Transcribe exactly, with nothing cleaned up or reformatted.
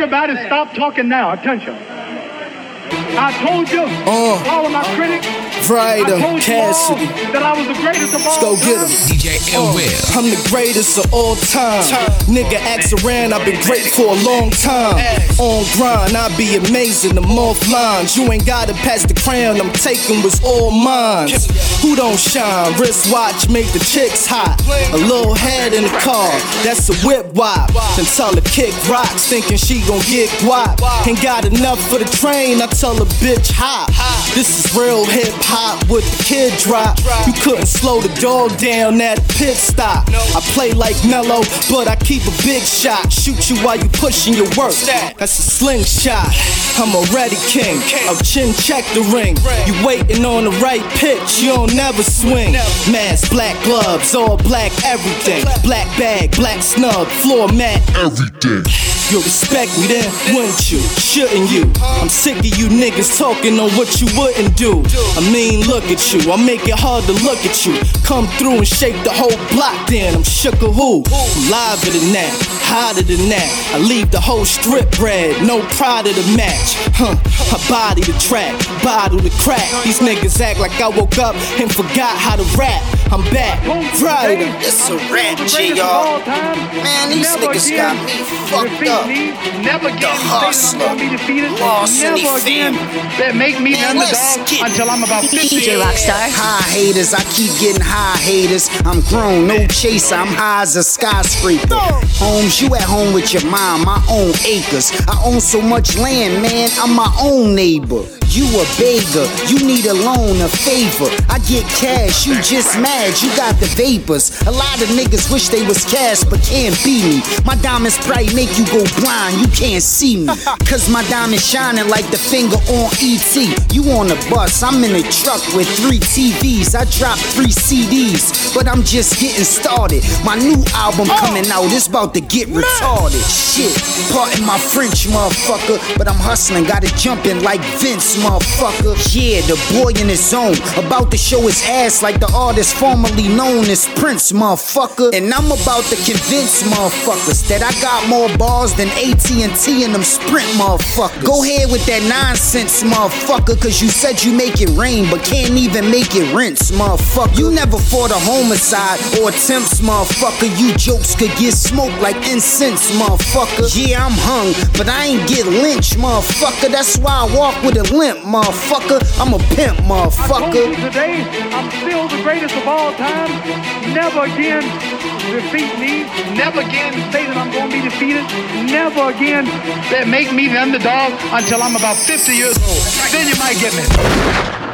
Everybody stop talking now. Attention. I told you, uh, all of my critics, Ryder, I told Cassidy, you all that I was the greatest of all let's go get him. D J Ill Will. Uh, I'm the greatest of all time. Nigga acts around, I've been great for a long time. On grind, I be amazing, I'm offline. You ain't gotta pass the crown, I'm taking what's all mine. Who don't shine? Wristwatch make the chicks hot. A little head in the car, that's a whip wop. Then tell her kick rocks, thinking she gon' get guap. Ain't got enough for the train, I tell her bitch hop. This is real hip hop with the kid drop. You couldn't slow the dog down at a pit stop. I play like Mello, but I keep a big shot. Shoot you while you pushing your work, that's a slingshot. I'm already king, I'll chin check the ring. You waiting on the right pitch, you don't never swing. Mask, black gloves, all black everything. Black bag, black snug, floor mat, everything. You'll respect me then, wouldn't you? Shouldn't you? I'm sick of you niggas talking on what you wouldn't do. I mean, look at you, I make it hard to look at you. Come through and shake the whole block then, I'm shook a who. I'm liver than that, hotter than that. I leave the whole strip red, no pride of the match. Huh, I body the track, bottle the crack. These niggas act like I woke up and forgot how to rap. I'm back, Ryder. It's a rap, G, y'all. Man, these niggas got me fucked up. Never again the hustler, lost in the family. That make me Man, underdog until I'm about fifty. D J Rockstar. High haters, I keep getting high haters. I'm grown, no chaser, I'm high as a skyscraper. Homes, you at home with your mom, my own acres. I own so much land, man, I'm my own neighbor. You a beggar, you need a loan, a favor. I get cash, you just mad, you got the vapors. A lot of niggas wish they was cash, but can't be me. My diamonds bright make you go blind, you can't see me. Cause my diamonds shining like the finger on E T. You on the bus, I'm in a truck with three T Vs. I dropped three C Ds, but I'm just getting started. My new album coming out, it's about to get retarded. Shit, pardon my French, motherfucker, but I'm hustling, gotta jump in like Vince, motherfucker. Yeah, the boy in his zone, about to show his ass like the artist formerly known as Prince, motherfucker. And I'm about to convince motherfuckers that I got more bars than A T and T and them Sprint motherfuckers. Go ahead with that nonsense, motherfucker, cause you said you make it rain, but can't even make it rinse, motherfucker. You never fought a homicide or attempts, motherfucker. You jokes could get smoked like incense, motherfucker. Yeah, I'm hung, but I ain't get lynched, motherfucker. That's why I walk with a limp, motherfucker. I'm a pimp, motherfucker. I told you today, I'm still the greatest of all time. Never again defeat me. Never again say that I'm gonna be defeated. Never again that make me the underdog until I'm about fifty years old. Then you might get me.